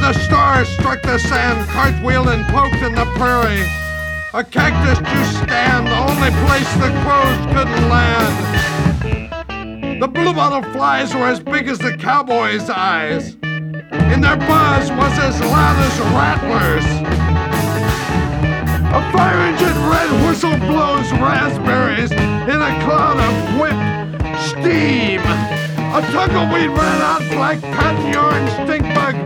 the stars struck the sand, cartwheeled and poked in the prairie. A cactus juice stand, the only place the crows couldn't land. The bluebottle flies were as big as the cowboys' eyes, and their buzz was as loud as rattlers. A fire engine red whistle blows raspberries in a cloud of whipped steam. A tumbleweed ran out like cotton yarn stink